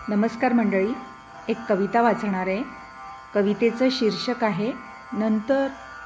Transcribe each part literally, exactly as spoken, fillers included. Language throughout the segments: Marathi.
नमस्कार मंडळी, एक कविता वाचणार आहे. कवितेचं शीर्षक आहे नंतर.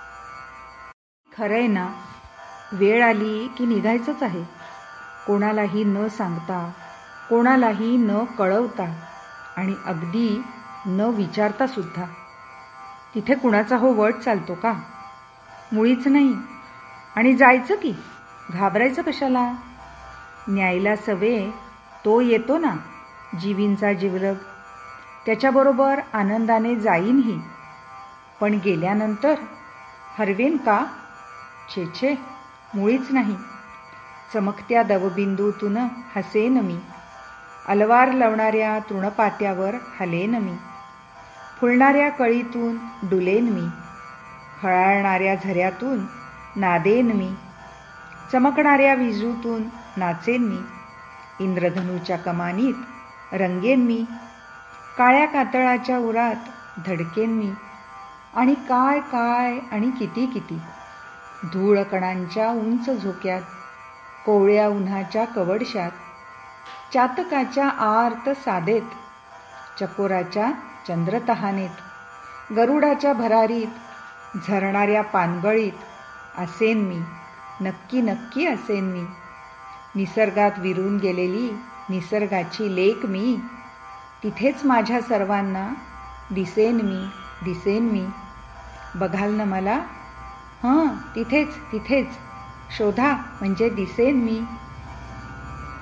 खरंय ना, वेळ आली की निघायचंच आहे. कोणालाही न सांगता, कोणालाही न कळवता आणि अगदी न विचारता सुद्धा. तिथे कुणाचा हो वट चालतो का? मुळीच नाही. आणि जायचं की, घाबरायचं कशाला? न्यायला सवे तो येतो ना, जीवींचा जिवलग. त्याच्याबरोबर आनंदाने जाईनही. पण गेल्यानंतर हरवेन का? छे छे, मुळीच नाही. चमकत्या दवबिंदूतून हसेन मी, अलवार लवणाऱ्या तृणपात्यावर हलेन मी, फुलणाऱ्या कळीतून डुलेन मी, खळाळणाऱ्या झऱ्यातून नादेन मी, चमकणाऱ्या विजूतून नाचेन मी, इंद्रधनुच्या कमानीत रंगेन मी, काळ्या कातळाच्या उरात धडकेन मी. आणि काय काय आणि किती किती, धूळ कणांच्या उंच झोक्यात, कोवळ्या उन्हाच्या कवडशात, चातकाच्या आर्त सादेत, चकोराच्या चंद्रतहानेत, गरुडाच्या भरारीत, झरणाऱ्या पानगळीत असेन मी, नक्की नक्की असेन मी. निसर्गात विरून गेलेली निसर्गाची लेक मी, तिथेच माझ्या सर्वांना दिसेन मी, दिसेन मी. बघाल ना मला? हां, तिथेच तिथेच शोधा म्हणजे दिसेन मी.